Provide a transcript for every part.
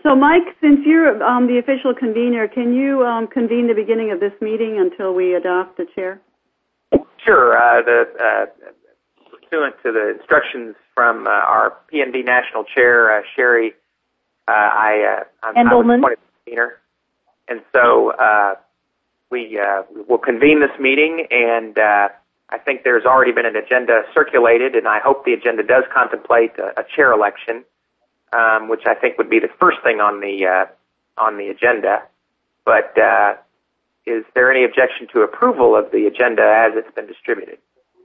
So, Mike, since you're the official convener, can you convene the beginning of this meeting until we adopt the chair? Sure. Pursuant to the instructions from our PNB National Chair, Sherry, I'm Endelman. appointed convener. And so we will convene this meeting, and I think there's already been an agenda circulated, and I hope the agenda does contemplate a chair election, which I think would be the first thing on the agenda. But is there any objection to approval of the agenda as it's been distributed?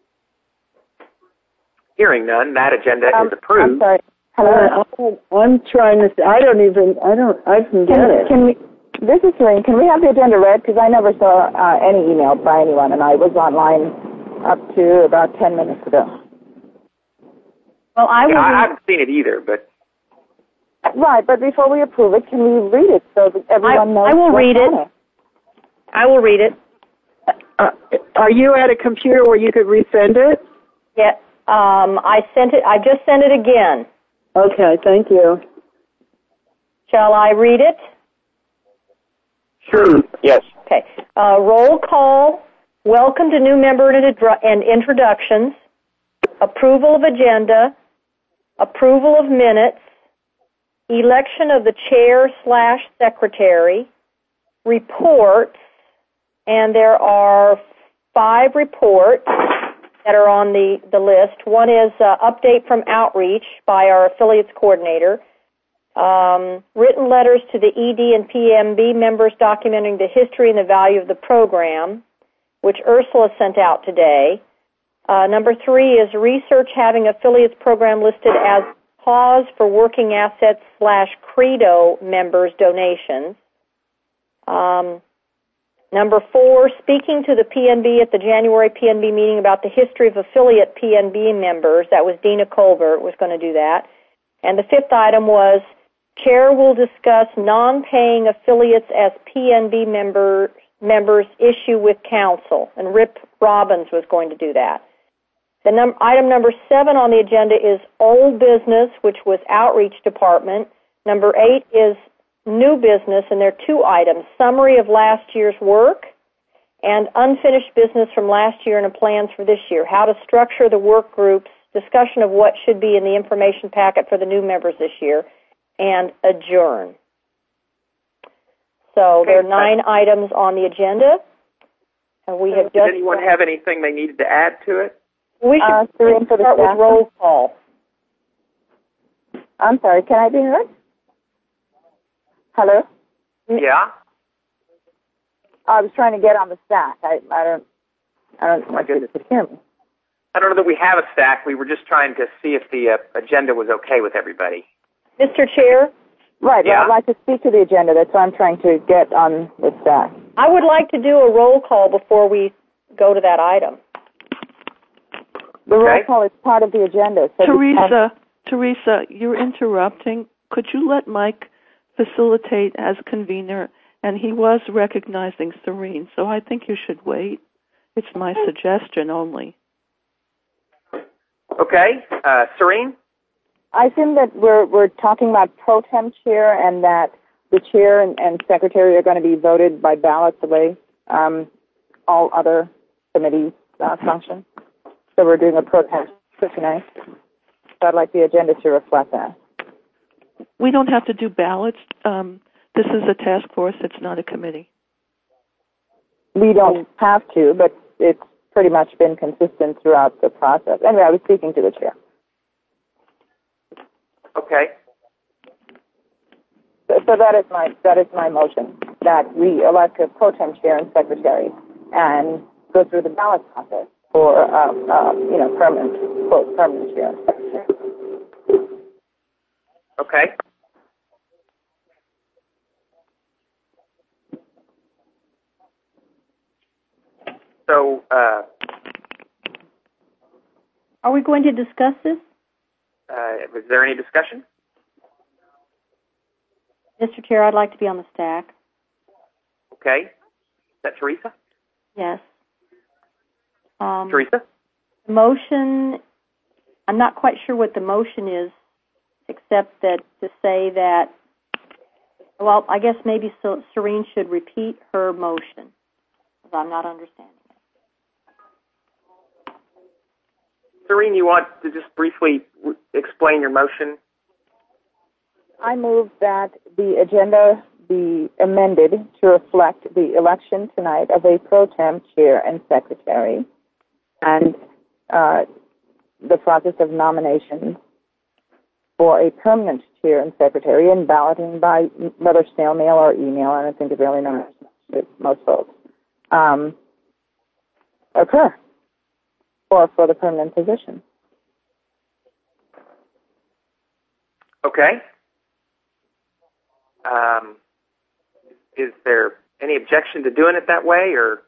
Hearing none, that agenda is approved. I'm sorry. Hello. I'm trying to. I can get it. Can we? This is Serene. Can we have the agenda read? Because I never saw any email by anyone, and I was online up to about 10 minutes ago. Well, I haven't seen it either, but. Right, but before we approve it, can we read it so that everyone knows? I will read it. I will read it. Are you at a computer where you could resend it? Yeah. I sent it. I just sent it again. Okay, thank you. Shall I read it? Sure. Yes. Okay. Roll call. Welcome to new member and introductions. Approval of agenda. Approval of minutes. Election of the chair/secretary. Reports. And there are 5 reports that are on the list. One is update from outreach by our affiliates coordinator. Written letters to the ED and PMB members documenting the history and the value of the program, which Ursula sent out today. Number 3 is research having affiliates program listed as cause for working assets /Credo members donations. Number 4, speaking to the PNB at the January PNB meeting about the history of affiliate PNB members. That was Dina Colbert was going to do that. And the 5th item was Chair will discuss non-paying affiliates as PNB members issue with council. And Rip Robbins was going to do that. Item number 7 on the agenda is old business, which was outreach department. Number 8 is new business, and there are 2 items, summary of last year's work and unfinished business from last year and plans for this year, how to structure the work groups, discussion of what should be in the information packet for the new members this year, and adjourn. So there are 9 items on the agenda. And we have Does anyone have anything they needed to add to it? We should start with roll call. I'm sorry, can I be heard? Hello? Yeah. I was trying to get on the stack. I don't know if you could hear me. I don't know that we have a stack. We were just trying to see if the agenda was okay with everybody. Mr. Chair? Right, yeah. Well, I'd like to speak to the agenda. That's why I'm trying to get on the stack. I would like to do a roll call before we go to that item. The roll call is part of the agenda. So Teresa, you're interrupting. Could you let Mike facilitate as convener? And he was recognizing Serene, so I think you should wait. It's my suggestion only. Okay. Serene? I assume that we're talking about pro tem chair and that the chair and secretary are going to be voted by ballot the way all other committees function. So we're doing a pro tem tonight. So I'd like the agenda to reflect that. We don't have to do ballots. This is a task force. It's not a committee. We don't have to, but it's pretty much been consistent throughout the process. Anyway, I was speaking to the chair. Okay. So that is my motion, that we elect a pro tem chair and secretary and go through the ballot process for permanent chair and secretary. Okay. So, are we going to discuss this? Was there any discussion? Mr. Chair, I'd like to be on the stack. Okay. Is that Teresa? Yes. Teresa? The motion, I'm not quite sure what the motion is, except that to say that Well, I guess maybe Serene should repeat her motion, because I'm not understanding it. Serene, you want to just briefly explain your motion? I move that the agenda be amended to reflect the election tonight of a pro tem chair and secretary, and the process of nominations for a permanent chair and secretary, and balloting by whether snail mail or email, and I think it really matters to most folks, occur for the permanent position. Okay. Is there any objection to doing it that way, or?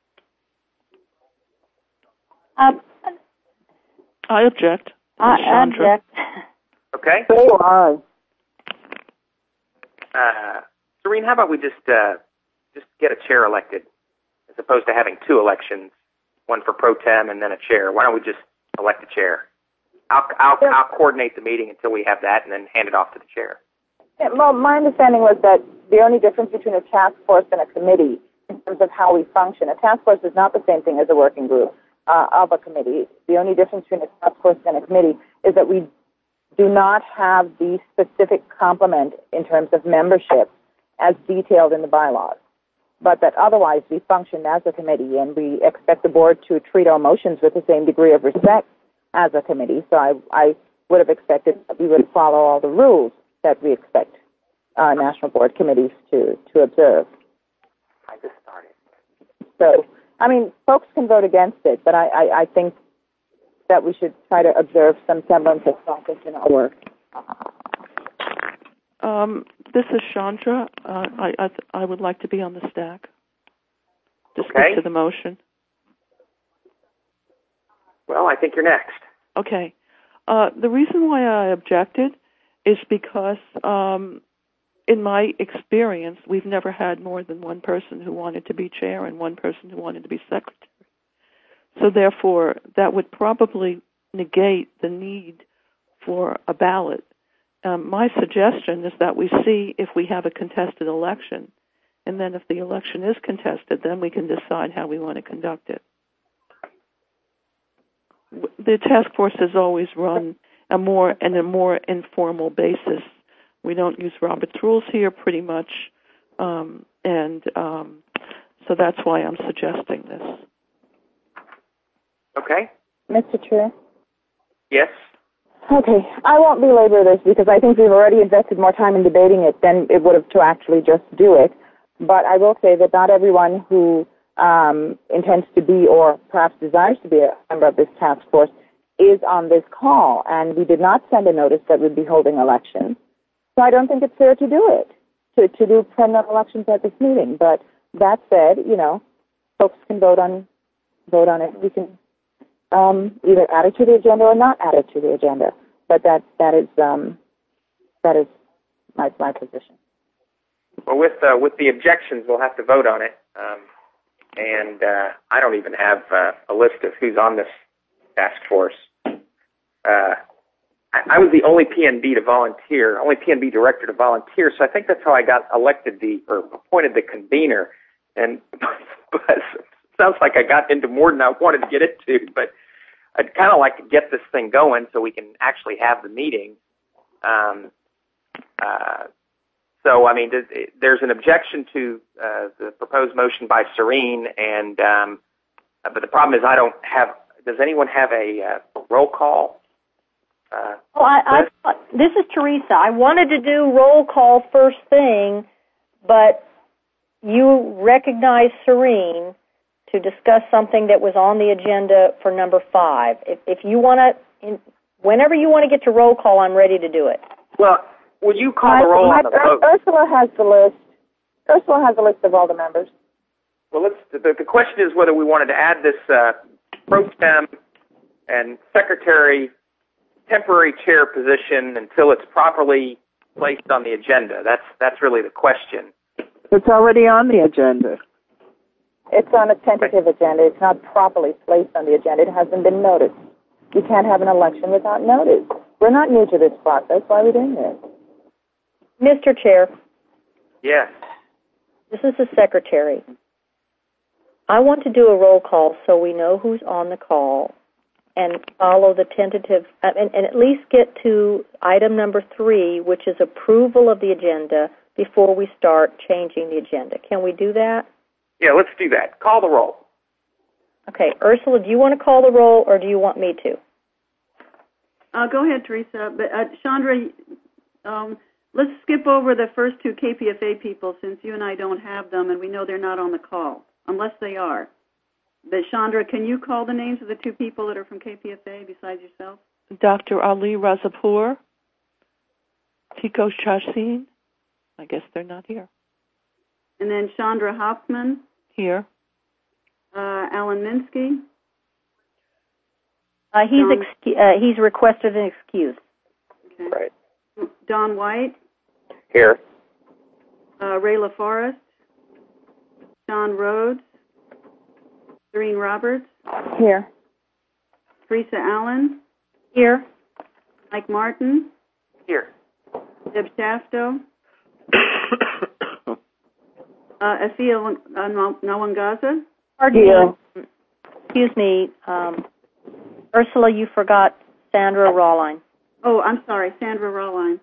I object. I object. Okay. So I. Serene, how about we just get a chair elected, as opposed to having two elections, one for pro tem and then a chair? Why don't we just elect a chair? I'll coordinate the meeting until we have that, and then hand it off to the chair. Yeah, well, my understanding was that the only difference between a task force and a committee, in terms of how we function, a task force is not the same thing as a working group of a committee. The only difference between a task force and a committee is that we do not have the specific complement in terms of membership as detailed in the bylaws, but that otherwise we function as a committee, and we expect the board to treat our motions with the same degree of respect as a committee. So I would have expected that we would follow all the rules that we expect national board committees to observe. I just started. So, I mean, folks can vote against it, but I think that we should try to observe some semblance of process in our work. This is Chandra. I would like to be on the stack to Okay. speak to the motion. Well, I think you're next. Okay. The reason why I objected is because in my experience, we've never had more than one person who wanted to be chair and one person who wanted to be secretary. So therefore, that would probably negate the need for a ballot. My suggestion is that we see if we have a contested election, and then if the election is contested, then we can decide how we want to conduct it. The task force has always run a more informal basis. We don't use Robert's rules here pretty much, so that's why I'm suggesting this. Okay. Mr. Chair? Yes. Okay, I won't belabor this because I think we've already invested more time in debating it than it would have to actually just do it. But I will say that not everyone who intends to be or perhaps desires to be a member of this task force is on this call, and we did not send a notice that we'd be holding elections. So I don't think it's fair to do it, to do permanent elections at this meeting. But that said, folks can vote on it. We can either add it to the agenda or not add it to the agenda. But that is my position. Well, with the objections, we'll have to vote on it. And I don't even have a list of who's on this task force. I was the only PNB to volunteer, only PNB director to volunteer, so I think that's how I got appointed the convener. And but it sounds like I got into more than I wanted to get into, but I'd kind of like to get this thing going so we can actually have the meeting. So, I mean, there's an objection to the proposed motion by Serene, and but the problem is I don't have. Does anyone have a roll call? This is Teresa. I wanted to do roll call first thing, but you recognized Serene to discuss something that was on the agenda for number 5. If you want to, whenever you want to get to roll call, I'm ready to do it. Well, will you call the roll on the vote? Ursula has the list. Ursula has a list of all the members. Well, the question is whether we wanted to add this pro tem and secretary temporary chair position until it's properly placed on the agenda. That's really the question. It's already on the agenda. It's on a tentative agenda. It's not properly placed on the agenda. It hasn't been noticed. You can't have an election without notice. We're not new to this process. Why are we doing this? Mr. Chair. Yes. This is the secretary. I want to do a roll call so we know who's on the call and follow the tentative, and at least get to item number 3, which is approval of the agenda before we start changing the agenda. Can we do that? Yeah, let's do that. Call the roll. Okay, Ursula, do you want to call the roll, or do you want me to? Go ahead, Teresa. But Chandra, let's skip over the first 2 KPFA people since you and I don't have them, and we know they're not on the call, unless they are. But Chandra, can you call the names of the 2 people that are from KPFA besides yourself? Dr. Ali Razapur, Tico Chassin. I guess they're not here. And then Chandra Hoffman. Here. Alan Minsky. He's requested an excuse. Okay. Right. Don White. Here. Ray LaForest. John Rhodes. Doreen Roberts. Here. Teresa Allen. Here. Mike Martin. Here. Deb Shafto. Afia Nawangaza. Pardon me. Excuse me. Ursula, you forgot Sandra Rawline. Oh, I'm sorry, Sandra Rawline.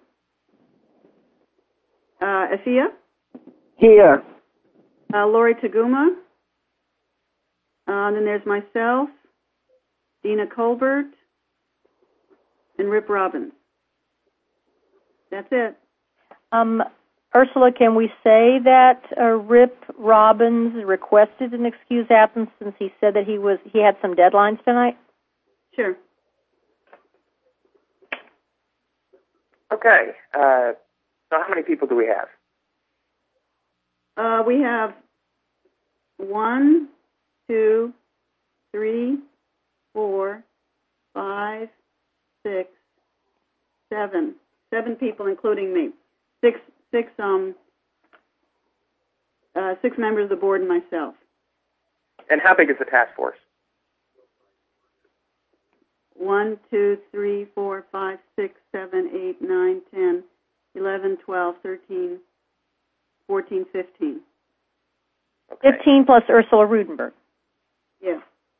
Afia. Here. Lori Taguma. Then there's myself, Dina Colbert, and Rip Robbins. That's it. Ursula, can we say that Rip Robbins requested an excused absence since he said that he had some deadlines tonight? Sure. Okay. So how many people do we have? We have 1, 2, 3, 4, 5, 6, 7. 7 people, including me. Six members of the board and myself. And how big is the task force? 1, 2, 3, 4, 5, 6, 7, 8, 9, 10, 11, 12, 13, 14, 15. Okay. 15 plus Ursula Rudenberg. Yes.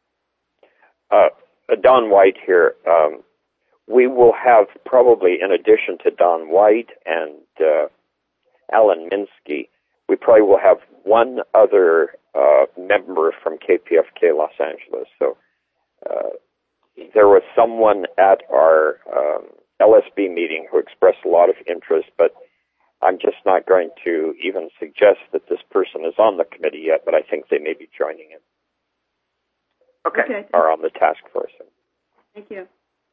Don White here. We will have probably, in addition to Don White and Alan Minsky, we probably will have one other member from KPFK Los Angeles. So there was someone at our LSB meeting who expressed a lot of interest, but I'm just not going to even suggest that this person is on the committee yet, but I think they may be joining it. Okay. Or on the task force. Thank you.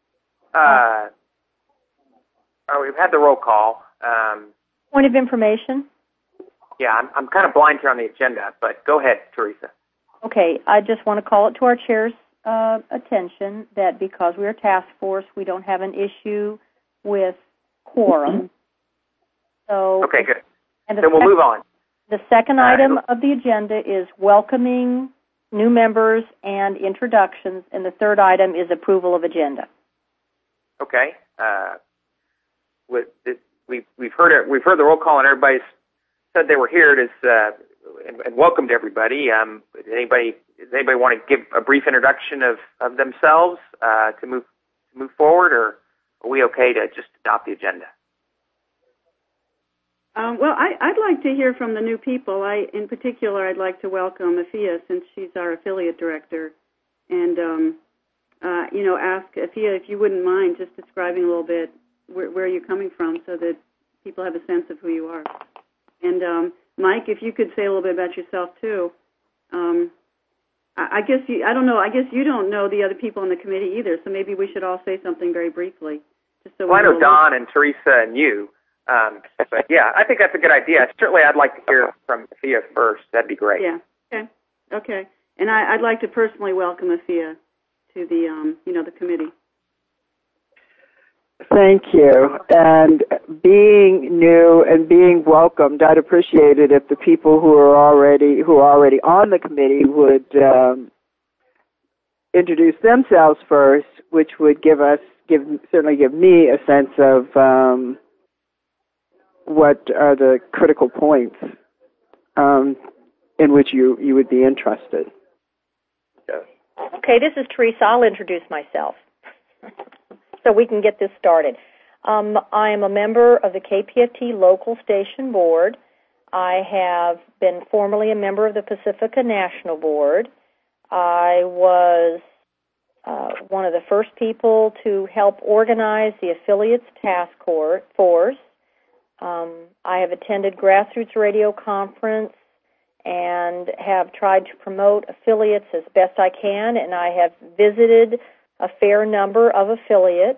We've had the roll call. Point of information? Yeah, I'm kind of blind here on the agenda, but go ahead, Teresa. Okay, I just want to call it to our chair's attention that because we're a task force, we don't have an issue with quorum. So Okay, good. And Then we'll move on. The second item of the agenda is welcoming new members and introductions, and the third item is approval of agenda. Okay. We've heard it. We've heard the roll call, and everybody's said they were here. And welcomed everybody. Does anybody want to give a brief introduction of themselves to move forward, or are we okay to just adopt the agenda? Well, I'd like to hear from the new people. In particular, I'd like to welcome Afia, since she's our affiliate director, and ask Afia if you wouldn't mind just describing a little bit where you're coming from, so that people have a sense of who you are. And Mike, if you could say a little bit about yourself too. I guess I don't know. I guess you don't know the other people on the committee either, so maybe we should all say something very briefly. Just so I know Don and Teresa and you. But yeah, I think that's a good idea. Certainly, I'd like to hear from Afia first. That'd be great. Yeah. Okay. And I'd like to personally welcome Afia to the the committee. Thank you. And being new and being welcomed, I'd appreciate it if the people who are already on the committee would introduce themselves first, which would certainly give me a sense of what are the critical points in which you would be interested. Yes. Okay, this is Teresa. I'll introduce myself so we can get this started. I am a member of the KPFT Local Station Board. I have been formerly a member of the Pacifica National Board. I was one of the first people to help organize the Affiliates Task Force. I have attended Grassroots Radio Conference and have tried to promote affiliates as best I can, and I have visited a fair number of affiliates.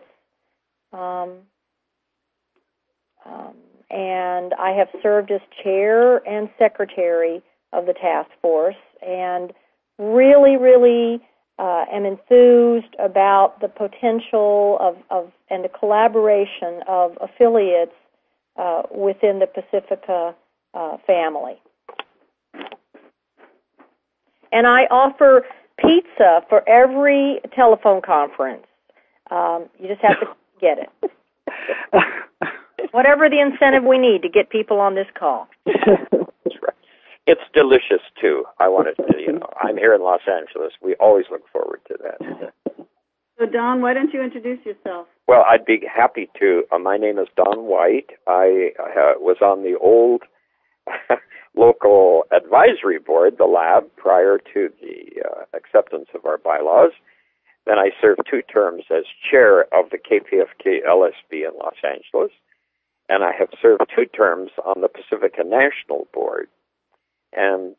And I have served as chair and secretary of the task force, and really am enthused about the potential of and the collaboration of affiliates within the Pacifica family. And I offer pizza for every telephone conference. You just have to get it. Whatever the incentive we need to get people on this call. That's right. It's delicious, too. I wanted to, I'm here in Los Angeles. We always look forward to that. So, Don, why don't you introduce yourself? Well, I'd be happy to. My name is Don White. I was on the old local advisory board, the lab, prior to the acceptance of our bylaws. Then I served 2 terms as chair of the KPFK LSB in Los Angeles. And I have served 2 terms on the Pacifica National Board. And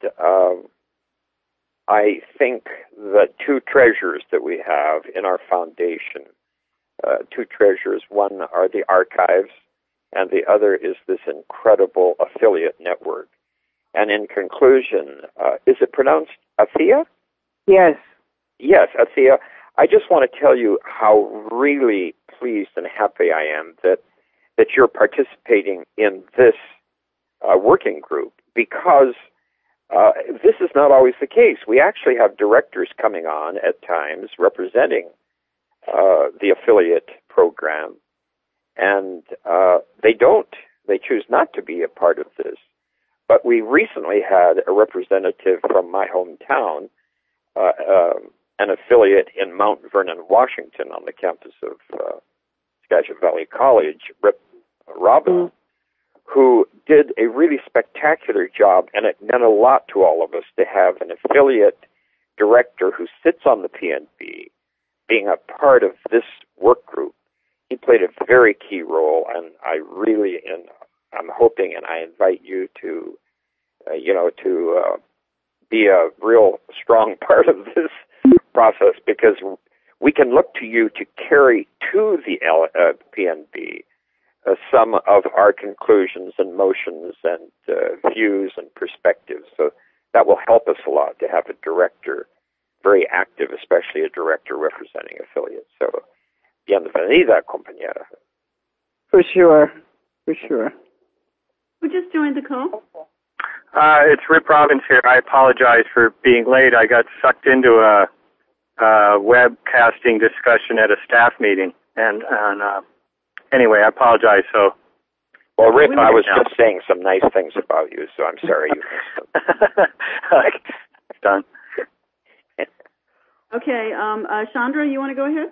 I think the 2 treasures that we have in our foundation, 2 treasures, one are the archives, and the other is this incredible affiliate network. And in conclusion, is it pronounced AFIA? Yes. Yes, AFIA. I just want to tell you how really pleased and happy I am that you're participating in this working group, because this is not always the case. We actually have directors coming on at times representing the affiliate program, and they choose not to be a part of this. But we recently had a representative from my hometown, an affiliate in Mount Vernon, Washington, on the campus of Skagit Valley College, Rip Robin, who did a really spectacular job, and it meant a lot to all of us to have an affiliate director who sits on the PNB being a part of this work group. He played a very key role, and I'm hoping, and I invite you to, be a real strong part of this process, because we can look to you to carry to the PNB some of our conclusions and motions and views and perspectives. So that will help us a lot to have a director very active, especially a director representing affiliates. So, bienvenida, compañera. For sure. Who just joined the call? It's Rip Robbins here. I apologize for being late. I got sucked into a webcasting discussion at a staff meeting, and anyway, I apologize. So, well, Rip, I was just saying some nice things about you, so I'm sorry you missed them. Done. Okay, Chandra, you want to go ahead?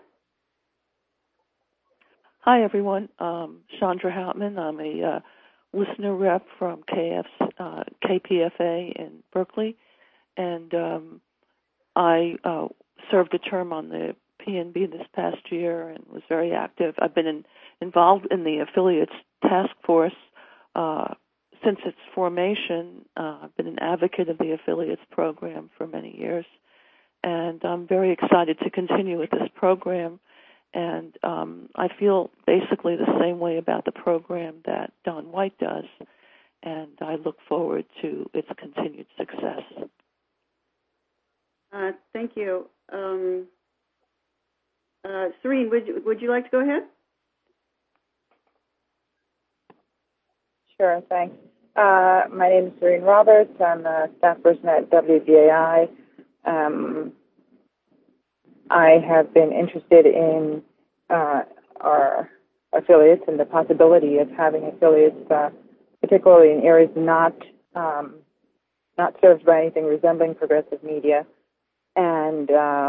Hi, everyone. Chandra Houtman. I'm a listener rep from KPFA in Berkeley, and I served a term on the PNB this past year and was very active. I've been involved in the affiliates task force since its formation. I've been an advocate of the affiliates program for many years, and I'm very excited to continue with this program. And I feel basically the same way about the program that Don White does, and I look forward to its continued success. Thank you. Serene, would you like to go ahead? Sure, thanks. My name is Serene Roberts. I'm a staff person at WBAI. I have been interested in our affiliates and the possibility of having affiliates particularly in areas not served by anything resembling progressive media, and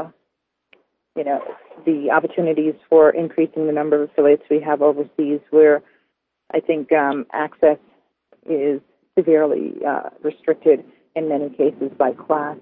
the opportunities for increasing the number of affiliates we have overseas, where I think access is severely restricted in many cases by class.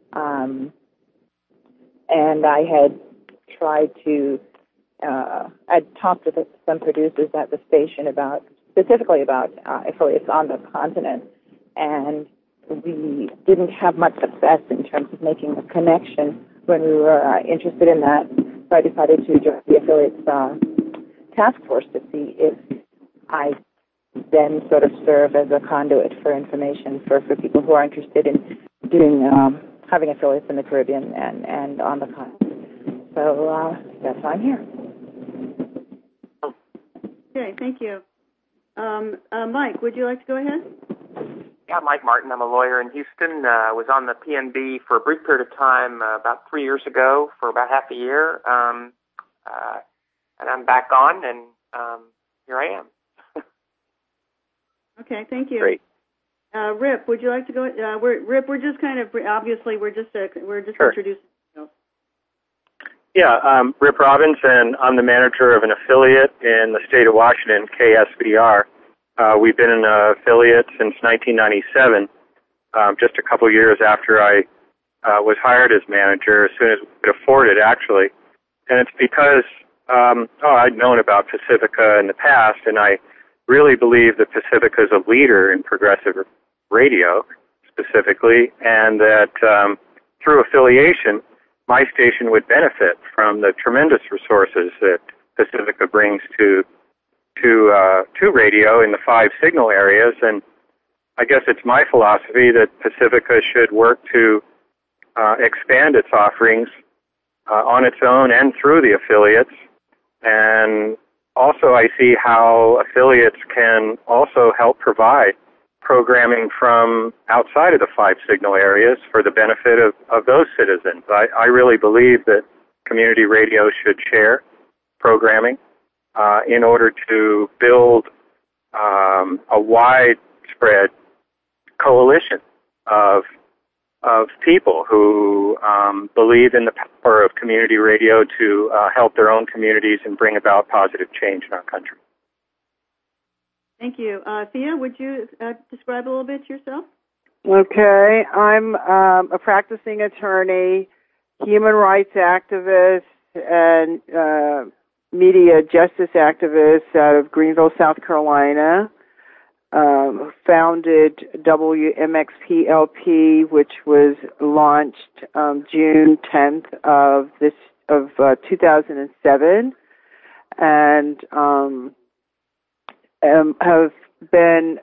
And I had tried to, I'd talked with some producers at the station specifically about affiliates on the continent, and we didn't have much success in terms of making a connection when we were interested in that. So I decided to join the affiliates task force to see if I then sort of serve as a conduit for information for people who are interested in doing having affiliates in the Caribbean and on the continent. So that's why I'm here. Okay, thank you. Mike, would you like to go ahead? Yeah, Mike Martin. I'm a lawyer in Houston. I was on the PNB for a brief period of time about 3 years ago for about half a year. And I'm back on, and here I am. Okay, thank you. Great. Rip, would you like to go? We're just kind of obviously we're just Sure. introducing ourselves. Yeah, Rip Robbins, and I'm the manager of an affiliate in the state of Washington, KSVR. We've been an affiliate since 1997, just a couple years after I was hired as manager, as soon as we could afford it, actually. And it's because I'd known about Pacifica in the past, and I really believe that Pacifica is a leader in progressive radio, specifically, and that through affiliation, my station would benefit from the tremendous resources that Pacifica brings to radio in the 5 signal areas. And I guess it's my philosophy that Pacifica should work to expand its offerings on its own and through the affiliates. And also I see how affiliates can also help provide programming from outside of the 5 signal areas for the benefit of those citizens. I really believe that community radio should share programming in order to build a widespread coalition of people who believe in the power of community radio to help their own communities and bring about positive change in our country. Thank you. Thea, would you describe a little bit yourself? Okay. I'm a practicing attorney, human rights activist, and media justice activist out of Greenville, South Carolina. Founded WMXPLP, which was launched June 10th of 2007, and have been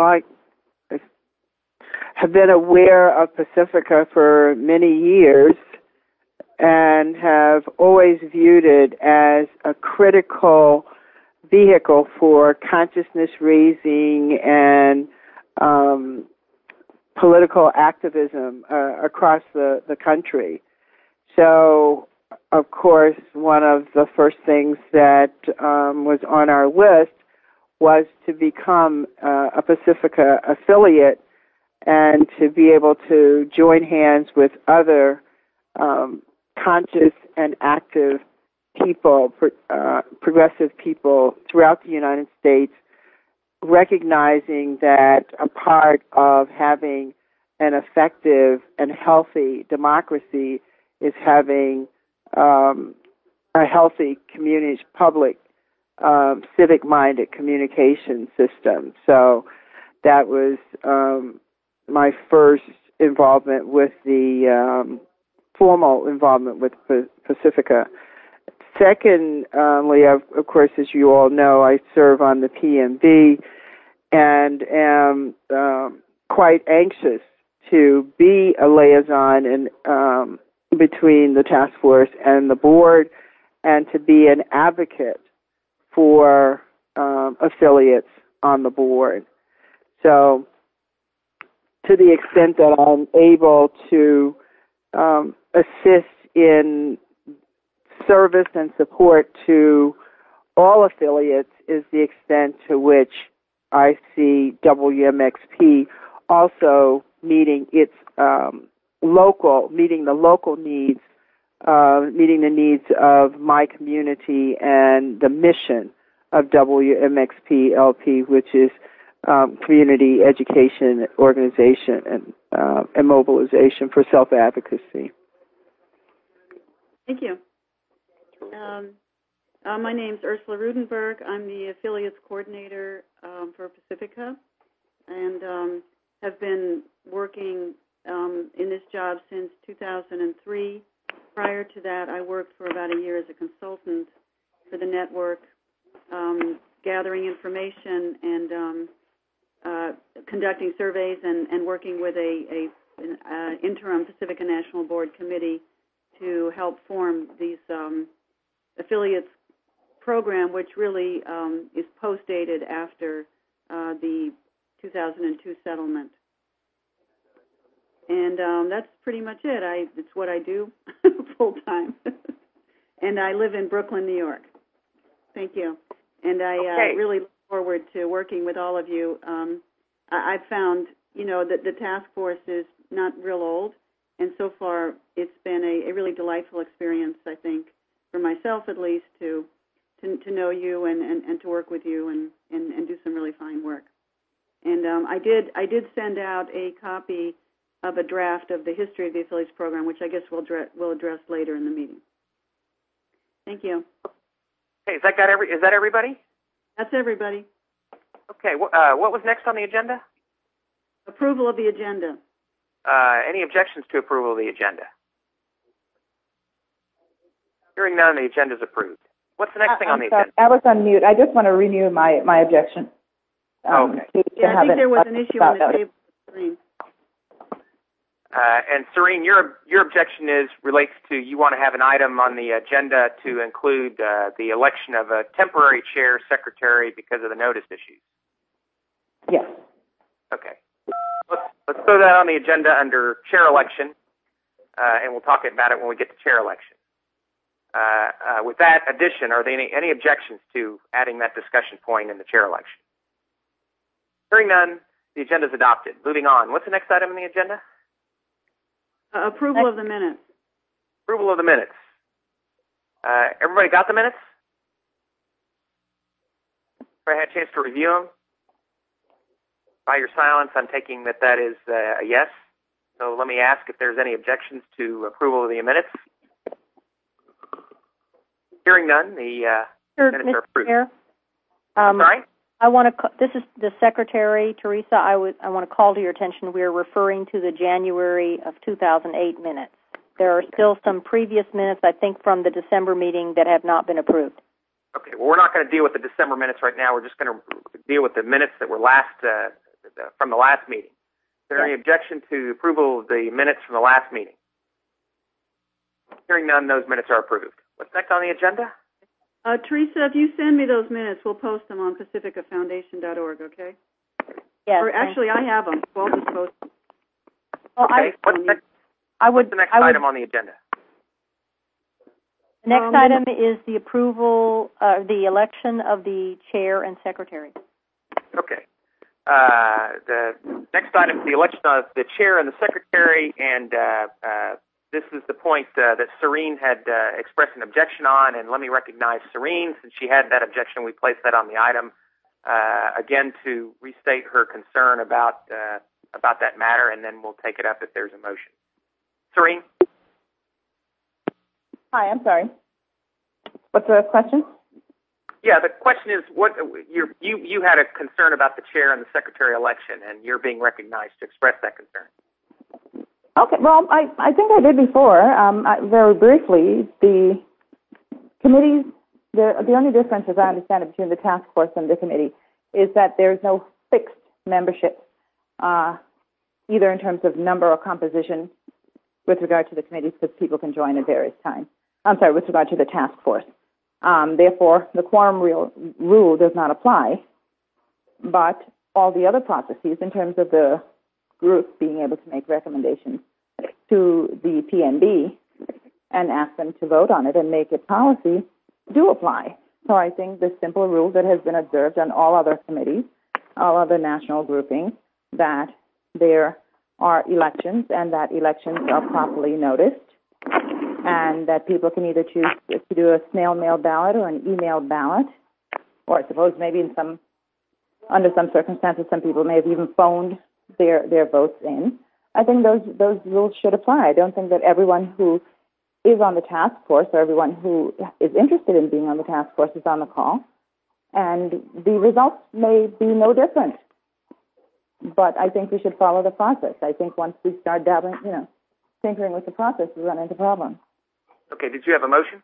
aware of Pacifica for many years, and have always viewed it as a critical vehicle for consciousness raising and political activism across the country. So, of course, one of the first things that was on our list was to become a Pacifica affiliate and to be able to join hands with other conscious and active people, progressive people throughout the United States, recognizing that a part of having an effective and healthy democracy is having a healthy community, public, civic-minded communication system. So that was my first involvement with the formal involvement with Pacifica. Secondly, of course, as you all know, I serve on the PNB and am quite anxious to be a liaison in, between the task force and the board, and to be an advocate for affiliates on the board. So to the extent that I'm able to assist in service and support to all affiliates is the extent to which I see WMXP also meeting its meeting the local needs, meeting the needs of my community and the mission of WMXP LP, which is community education organization and mobilization for self-advocacy. Thank you. My name's Ursula Rudenberg. I'm the affiliates coordinator for Pacifica, and have been working in this job since 2003. Prior to that, I worked for about a year as a consultant for the network, gathering information and conducting surveys and working with an interim Pacifica National Board committee to help form these affiliates program, which really is post-dated after the 2002 settlement. And that's pretty much it. It's what I do full-time. And I live in Brooklyn, New York. Thank you. And I really look forward to working with all of you. I've found, that the task force is not real old, and so far it's been a really delightful experience, I think, for myself at least, to know you and to work with you and do some really fine work. And I did send out a copy of a draft of the history of the affiliates program, which I guess we'll address later in the meeting. Thank you. Okay, is that everybody? That's everybody. Okay, what was next on the agenda? Approval of the agenda. Any objections to approval of the agenda? Hearing none, the agenda is approved. What's the next thing on the agenda? I was on mute. I just want to renew my objection. Okay. I think there was an issue on the table. Serene. And Serene, your objection relates to you want to have an item on the agenda to include the election of a temporary chair secretary because of the notice issues. Yes. Okay. Let's throw that on the agenda under chair election, and we'll talk about it when we get to chair election. With that addition, are there any objections to adding that discussion point in the chair election? Hearing none, the agenda is adopted. Moving on. What's the next item on the agenda? Approval of the minutes. Approval of the minutes. Everybody got the minutes? Everybody had a chance to review them? By your silence, I'm taking that is a yes. So let me ask if there's any objections to approval of the minutes. Hearing none, the minutes are approved. Chair, Sorry? This is the secretary, Teresa. I want to call to your attention. We are referring to the January of 2008 minutes. There are still some previous minutes, I think, from the December meeting that have not been approved. Okay. Well, we're not going to deal with the December minutes right now. We're just going to deal with the minutes that were from the last meeting. Is there any objection to approval of the minutes from the last meeting? Hearing none, those minutes are approved. What's next on the agenda? Teresa, if you send me those minutes, we'll post them on pacificafoundation.org, okay? Yes. Or actually, I have them, so I'll just post them. Well, okay. What's the next item on the agenda? The next item is the approval, the election of the chair and secretary. Okay. The next item is the election of the chair and the secretary, and this is the point that Serene had expressed an objection on, and let me recognize Serene. Since she had that objection, we placed that on the item, again, to restate her concern about that matter, and then we'll take it up if there's a motion. Serene? Hi, I'm sorry. What's the question? Yeah, the question is, you had a concern about the chair and the secretary election, and you're being recognized to express that concern. Okay, well, I think I did before. Very briefly, the committees, the only difference, as I understand it, between the task force and the committee is that there's no fixed membership, either in terms of number or composition with regard to the committees, because people can join at various times. I'm sorry, with regard to the task force. Therefore, the quorum rule does not apply, but all the other processes in terms of the group being able to make recommendations to the PNB and ask them to vote on it and make it policy do apply. So I think the simple rule that has been observed on all other committees all other national groupings, that there are elections and that elections are properly noticed, and that people can either choose to do a snail mail ballot or an email ballot, or I suppose maybe under some circumstances some people may have even phoned their votes in. I think those rules should apply. I don't think that everyone who is on the task force or everyone who is interested in being on the task force is on the call, and the results may be no different. But I think we should follow the process. I think once we start dabbling, tinkering with the process, we run into problems. Okay, did you have a motion?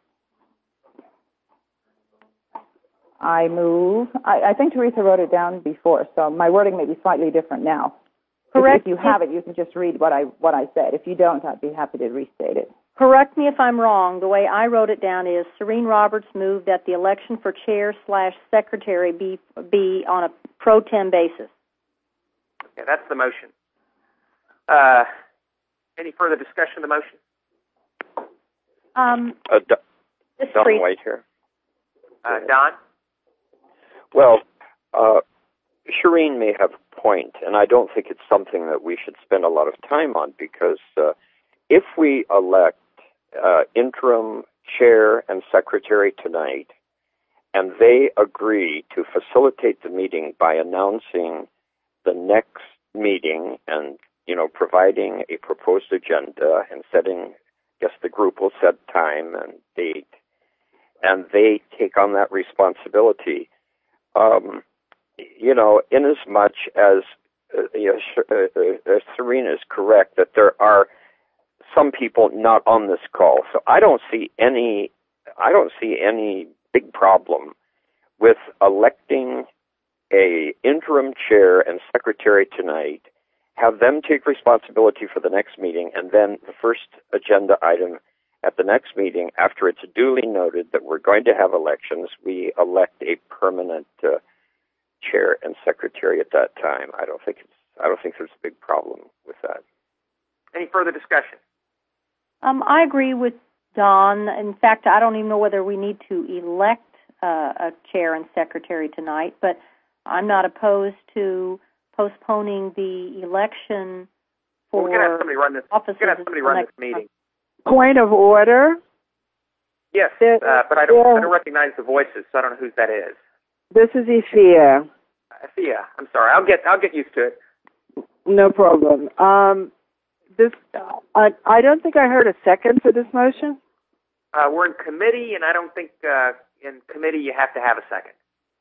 I move. I think Teresa wrote it down before, so my wording may be slightly different now. Correct. If you have it, you can just read what I said. If you don't, I'd be happy to restate it. Correct me if I'm wrong. The way I wrote it down is Serene Roberts moved that the election for chair/secretary be on a pro tem basis. Okay, that's the motion. Any further discussion of the motion? Don White here. Don? Well, Shireen may have a point, and I don't think it's something that we should spend a lot of time on, because if we elect interim chair and secretary tonight, and they agree to facilitate the meeting by announcing the next meeting and, providing a proposed agenda and setting, I guess the group will set time and date, and they take on that responsibility, in as much as, Serena is correct that there are some people not on this call. So I don't see any big problem with electing a interim chair and secretary tonight, have them take responsibility for the next meeting, and then the first agenda item at the next meeting, after it's duly noted that we're going to have elections, we elect a permanent chair and secretary at that time. I don't think there's a big problem with that. Any further discussion? I agree with Don. In fact, I don't even know whether we need to elect a chair and secretary tonight, but I'm not opposed to postponing the election for we're going to have somebody run this. offices. We're going to have somebody run this meeting. Point of order. Yes, but I don't recognize the voices, so I don't know who that is. This is Ifia. Ifia, I'm sorry. I'll get used to it. No problem. I don't think I heard a second for this motion. We're in committee, and I don't think in committee you have to have a second.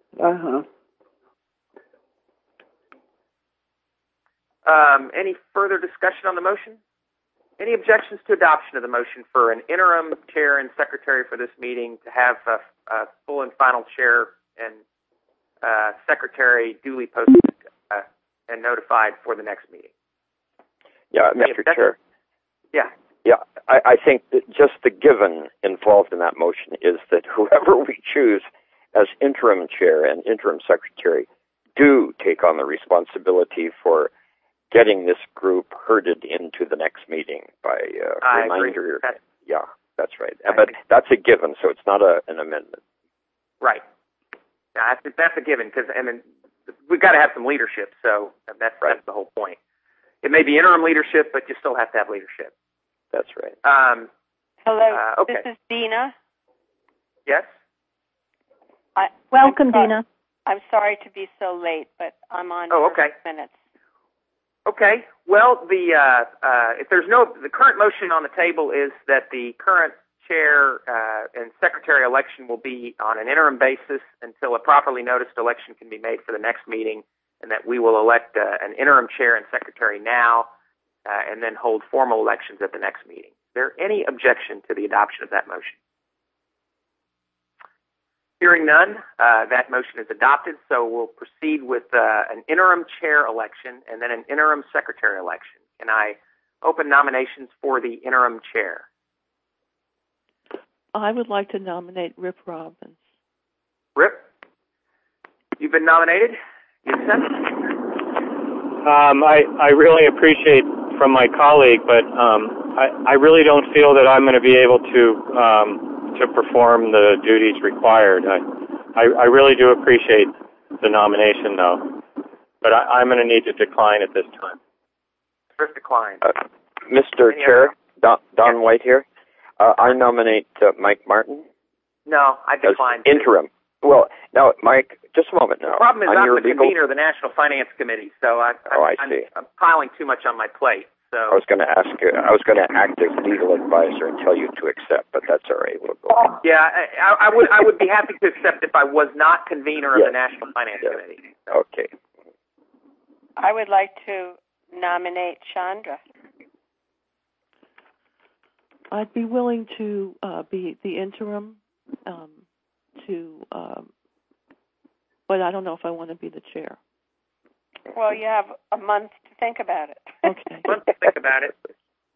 Any further discussion on the motion? Any objections to adoption of the motion for an interim chair and secretary for this meeting to have a full and final chair and secretary duly posted and notified for the next meeting? Yeah, Mr. Chair. Yeah. Yeah, I think that just the given involved in that motion is that whoever we choose as interim chair and interim secretary do take on the responsibility for getting this group herded into the next meeting by reminder. Agree. Yeah, that's right. But that's a given, so it's not an amendment. Right. Yeah, that's a given, because we've got to have some leadership, so that's the whole point. It may be interim leadership, but you still have to have leadership. That's right. Hello, okay. This is Dina. Yes? Welcome, Dina. I'm sorry to be so late, but I'm on for minutes. Okay. Well, if there's the current motion on the table is that the current chair and secretary election will be on an interim basis until a properly noticed election can be made for the next meeting, and that we will elect an interim chair and secretary now, and then hold formal elections at the next meeting. Is there any objection to the adoption of that motion? Hearing none, that motion is adopted, so we'll proceed with an interim chair election and then an interim secretary election. Can I open nominations for the interim chair? I would like to nominate Rip Robbins. Rip, you've been nominated. You accept? I really appreciate from my colleague, but I really don't feel that I'm going to be able to perform the duties required. I really do appreciate the nomination, though. but I'm going to need to decline at this time. First decline. Mr. Chair, Don White here. I nominate Mike Martin. No, I decline. Interim. Well, now, Mike, just a moment now. The problem is I'm the convener of the National Finance Committee, so I see. I'm piling too much on my plate. So I was going to ask you. I was going to act as legal advisor and tell you to accept, but that's all right. We'll go. Yeah, I would be happy to accept if I was not convener of the National Finance Committee. So. Okay. I would like to nominate Chandra. I'd be willing to be the interim, but I don't know if I want to be the chair. Well, you have a month to think about it. Okay. A month to think about it.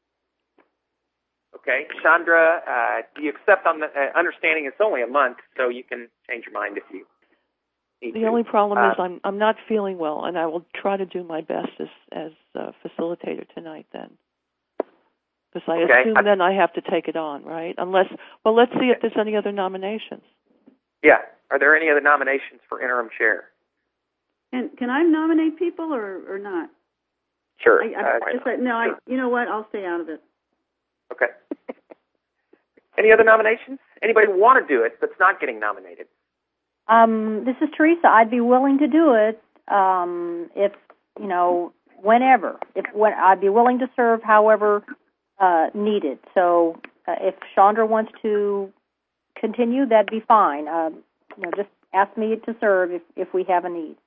Okay, Chandra, do you accept on the understanding it's only a month, so you can change your mind if you need to. The only problem is I'm not feeling well, and I will try to do my best as facilitator tonight then. Because I assume then I have to take it on, right? Let's see if there's any other nominations. Yeah. Are there any other nominations for interim chair? And can I nominate people or not? Sure. You know what? I'll stay out of it. Okay. Any other nominations? Anybody want to do it but's not getting nominated? This is Teresa. I'd be willing to do it if, whenever. I'd be willing to serve however needed. So if Chandra wants to continue, that'd be fine. Just ask me to serve if we have a need.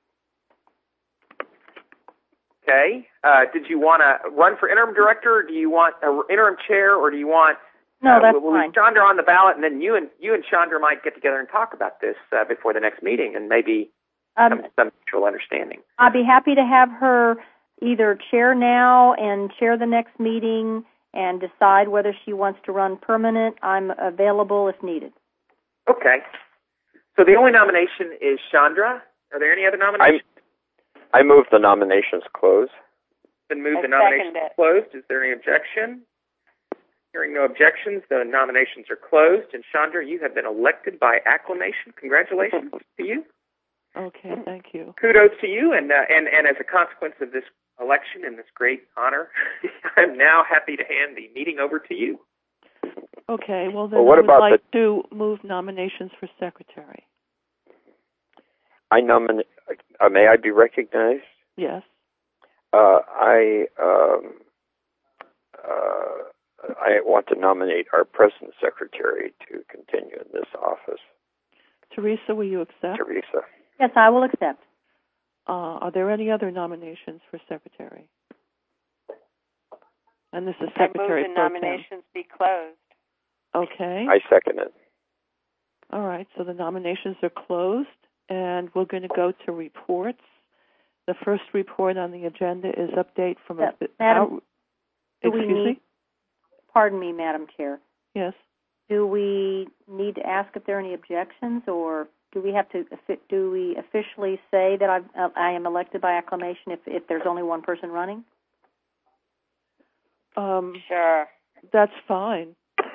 Okay. Did you want to run for interim director, or do you want an interim chair, or do you want... No, that's fine. Chandra on the ballot, and then you and Chandra might get together and talk about this before the next meeting, and maybe some mutual understanding. I'd be happy to have her either chair now and chair the next meeting and decide whether she wants to run permanent. I'm available if needed. Okay. So the only nomination is Chandra. Are there any other nominations? I move the nominations close. Then move the nominations closed. Is there any objection? Hearing no objections, the nominations are closed. And Chandra, you have been elected by acclamation. Congratulations to you. Okay, thank you. Kudos to you. And as a consequence of this election and this great honor, I'm now happy to hand the meeting over to you. Okay, well then I would like to move nominations for secretary. I nominate. May I be recognized? Yes. I want to nominate our present secretary to continue in this office. Teresa, will you accept? Teresa. Yes, I will accept. Are there any other nominations for secretary? And this is secretary. I move the nominations be closed. Okay. I second it. All right, so the nominations are closed, and we're going to go to reports. The first report on the agenda is update from Madam, excuse me? Pardon me, Madam Chair. Yes. Do we need to ask if there are any objections, or do we officially say that I am elected by acclamation if there's only one person running? Sure. That's fine.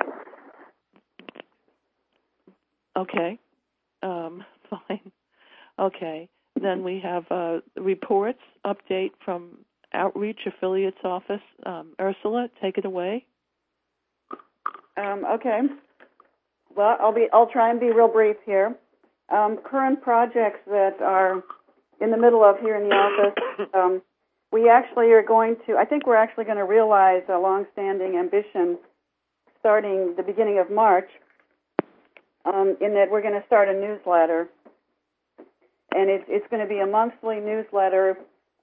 Okay. Fine. Okay. Then we have reports, update from Outreach Affiliates Office. Ursula, take it away. Okay. Well, I'll try and be real brief here. Current projects that are in the middle of here in the office, we actually are going to, I think we're actually going to realize a long-standing ambition starting the beginning of March, in that we're going to start a newsletter. And it's going to be a monthly newsletter,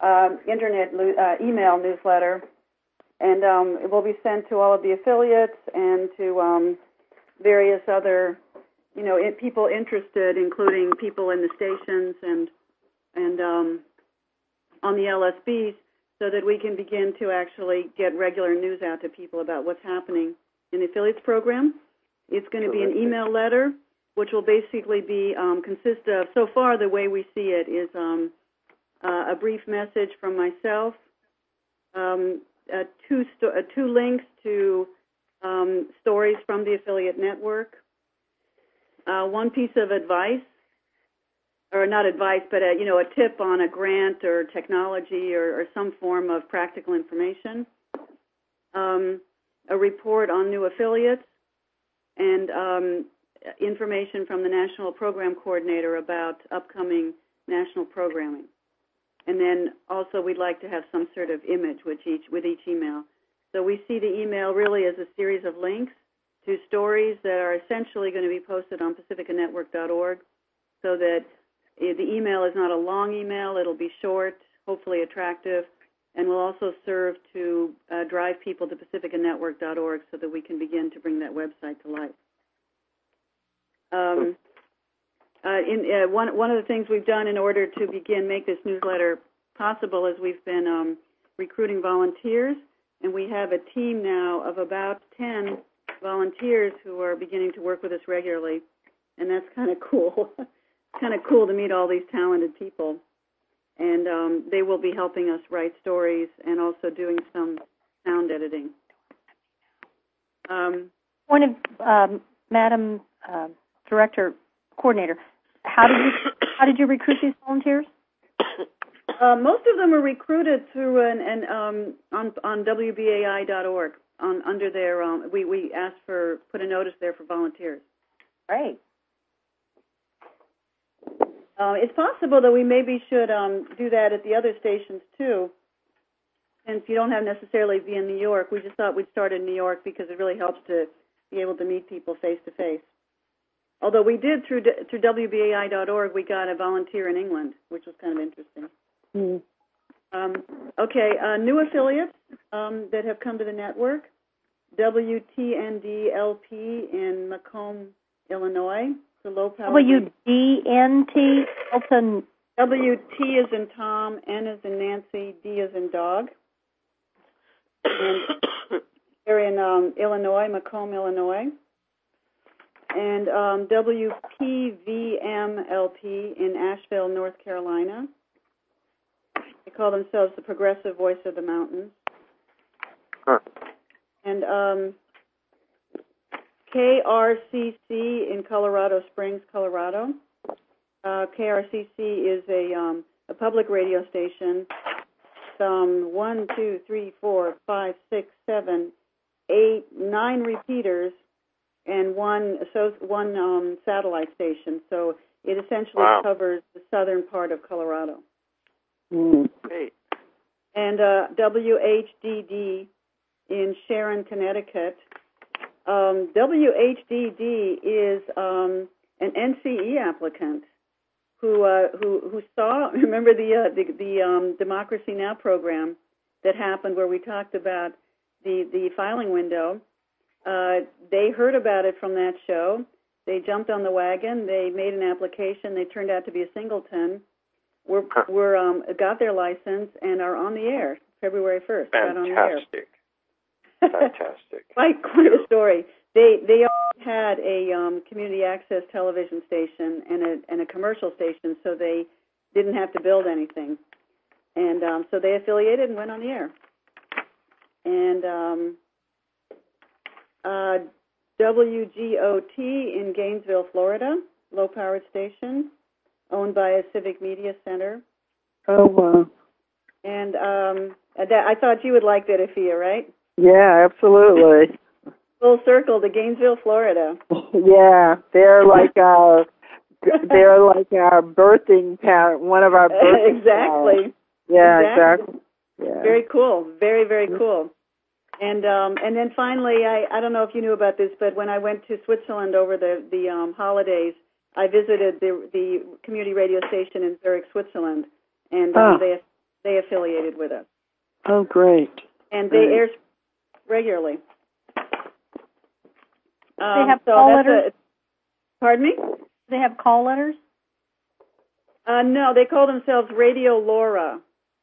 email newsletter, and it will be sent to all of the affiliates and to various other, people interested, including people in the stations and on the LSBs, so that we can begin to actually get regular news out to people about what's happening in the affiliates program. It's going to be an email letter, which will basically be consist of, so far the way we see it is a brief message from myself, two links to stories from the affiliate network, one piece of advice, or not advice, but a tip on a grant or technology or some form of practical information, a report on new affiliates, and information from the National Program Coordinator about upcoming national programming. And then also we'd like to have some sort of image with each email. So we see the email really as a series of links to stories that are essentially going to be posted on pacificanetwork.org, so that the email is not a long email. It'll be short, hopefully attractive, and will also serve to drive people to pacificanetwork.org so that we can begin to bring that website to life. One of the things we've done in order to make this newsletter possible is we've been recruiting volunteers, and we have a team now of about 10 volunteers who are beginning to work with us regularly, and that's kind of cool. It's kind of cool to meet all these talented people, and they will be helping us write stories and also doing some sound editing. Madam Director, Coordinator, how did you recruit these volunteers? Most of them were recruited through on WBAI.org. Under their, we asked put a notice there for volunteers. Great. It's possible that we maybe should do that at the other stations too. Since you don't have necessarily be in New York, we just thought we'd start in New York because it really helps to be able to meet people face to face. Although we did through WBAI.org, we got a volunteer in England, which was kind of interesting. Mm. New affiliates that have come to the network: WTND-LP in Macomb, Illinois. The low power. WDNT. WT is in Tom, N is in Nancy, D is in dog. And they're in Illinois, Macomb, Illinois. And WPVM-LP in Asheville, North Carolina. They call themselves the Progressive Voice of the Mountains. Huh. And KRCC in Colorado Springs, Colorado. KRCC is a public radio station. Some 1, 2, 3, 4, 5, 6, 7, 8, 9 repeaters, and one satellite station. So it essentially covers the southern part of Colorado. Great. And WHDD in Sharon, Connecticut. WHDD is an NCE applicant who saw. Remember the Democracy Now! Program that happened where we talked about the filing window. They heard about it from that show. They jumped on the wagon. They made an application. They turned out to be a singleton. Got their license and are on the air February 1st. Fantastic. Fantastic. Quite a story. They already had a community access television station and a commercial station, so they didn't have to build anything. And so they affiliated and went on the air. And WGOT in Gainesville, Florida, low-powered station, owned by a civic media center. Oh, wow. And I thought you would like that, Afia, right? Yeah, absolutely. Full circle to Gainesville, Florida. Yeah, they're like our birthing parent, one of our birthing exactly. Parents. Yeah, exactly. Yeah. Very cool. Very, very cool. And then finally, I don't know if you knew about this, but when I went to Switzerland over the holidays, I visited the community radio station in Zurich, Switzerland, and they affiliated with us. Oh, great. And they air regularly. They have call letters? Pardon me? They have call letters? No, they call themselves Radio Lora,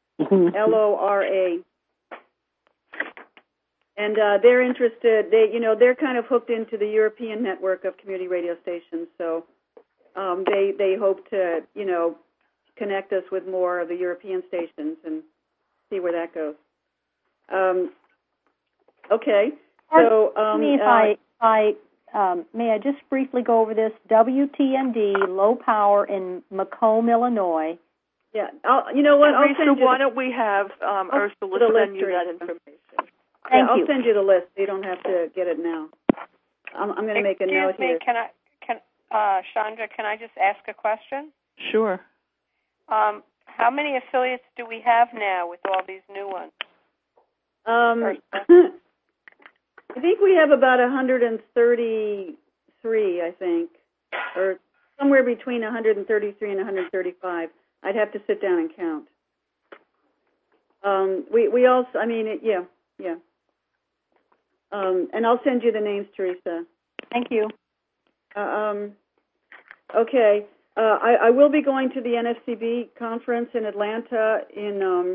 LORA. And they're interested. They're kind of hooked into the European network of community radio stations. So they hope to connect us with more of the European stations and see where that goes. Okay. So if I may I just briefly go over this? WTND, low power in Macomb, Illinois. Yeah. You know what? Teresa, why don't we have Ursula send you that information? Thank you. I'll send you the list. You don't have to get it now. I'm going to make a note here. Chandra, can I just ask a question? Sure. How many affiliates do we have now with all these new ones? I think we have about 133, I think, or somewhere between 133 and 135. I'd have to sit down and count. We also, yeah. And I'll send you the names, Teresa. Thank you. Okay. I will be going to the NFCB conference in Atlanta in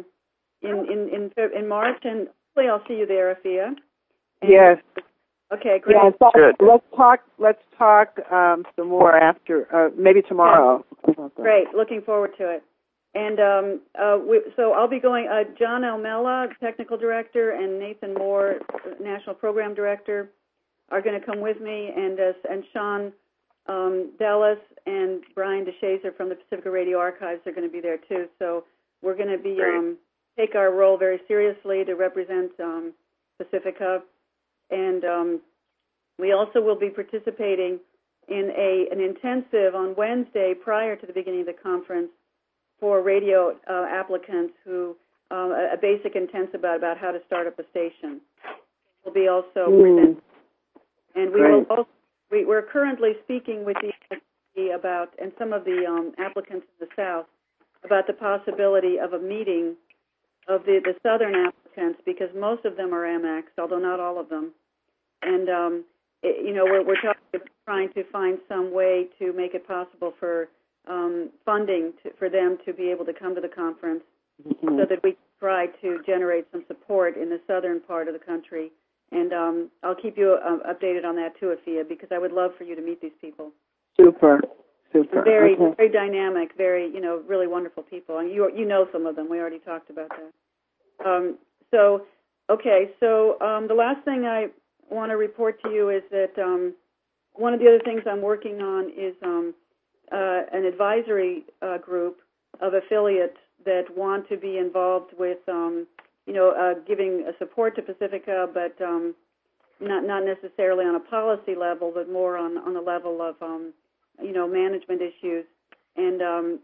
March, and hopefully I'll see you there, Afia. Yes. Okay, great. Yeah, good. Let's talk some more after, maybe tomorrow. Okay. Great. Looking forward to it. And so I'll be going. John Almella, Technical Director, and Nathan Moore, National Program Director, are going to come with me, and Sean Dallas and Brian DeShazer from the Pacifica Radio Archives are going to be there too. So we're going to be take our role very seriously to represent Pacifica, and we also will be participating in an intensive on Wednesday prior to the beginning of the conference for radio applicants who a basic intensive about how to start up a station. Will be also presented, and we will also. We're currently speaking with the NFCB about, and some of the applicants in the South, about the possibility of a meeting of the Southern applicants, because most of them are Amex, although not all of them. And we're trying to find some way to make it possible for funding for them to be able to come to the conference, so that we can try to generate some support in the southern part of the country. And I'll keep you updated on that too, Afia, because I would love for you to meet these people. Super. Very dynamic, very, really wonderful people. And you know some of them. We already talked about that. So the last thing I want to report to you is that one of the other things I'm working on is an advisory group of affiliates that want to be involved with giving support to Pacifica, but not necessarily on a policy level, but more on the level of management issues. And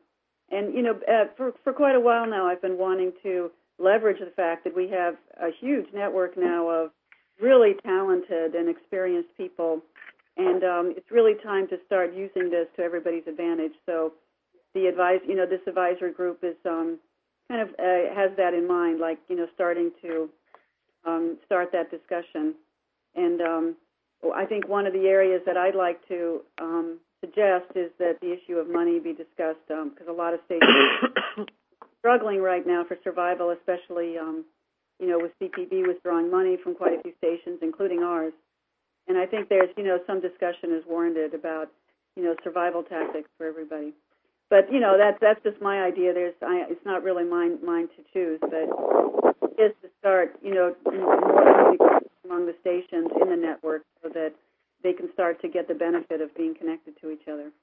for quite a while now, I've been wanting to leverage the fact that we have a huge network now of really talented and experienced people, and it's really time to start using this to everybody's advantage. So this advisory group is kind of has that in mind, like starting to start that discussion. And I think one of the areas that I'd like to suggest is that the issue of money be discussed, because a lot of stations are struggling right now for survival, especially with CPB withdrawing money from quite a few stations, including ours. And I think there's some discussion is warranted about survival tactics for everybody. But that's just my idea. It's not really mine to choose, but is to start more communication among the stations in the network so that they can start to get the benefit of being connected to each other.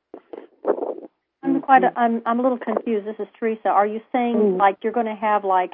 I'm a little confused. This is Teresa. Are you saying like you're going to have like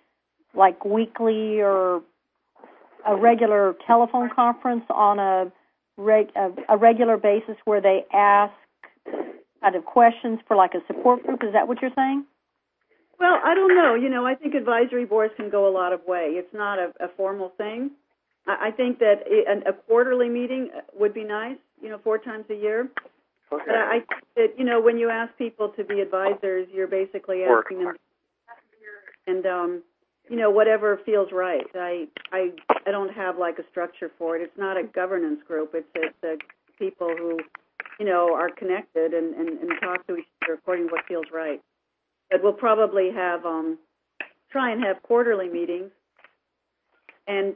weekly or a regular telephone conference on a regular basis where they ask kind of questions for like a support group? Is that what you're saying? Well, I don't know. I think advisory boards can go a lot of way. It's not a formal thing. I think that a quarterly meeting would be nice, 4 times a year. Okay. But I think that, when you ask people to be advisors, you're basically asking them, and, whatever feels right. I don't have like a structure for it. It's not a governance group. It's people who, are connected and talk to each other according to what feels right. But we'll probably have, try and have quarterly meetings. And,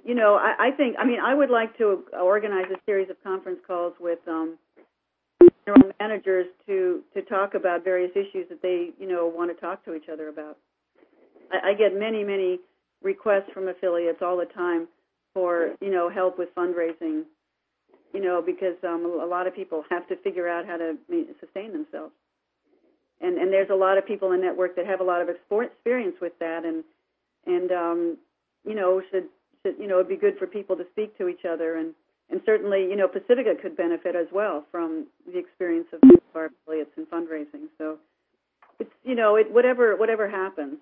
I would like to organize a series of conference calls with general managers to talk about various issues that they, want to talk to each other about. I get many, many requests from affiliates all the time for, help with fundraising. because a lot of people have to figure out how to sustain themselves. And there's a lot of people in the network that have a lot of experience with that, and should it'd be good for people to speak to each other, and certainly Pacifica could benefit as well from the experience of our affiliates in fundraising. So it's whatever happens,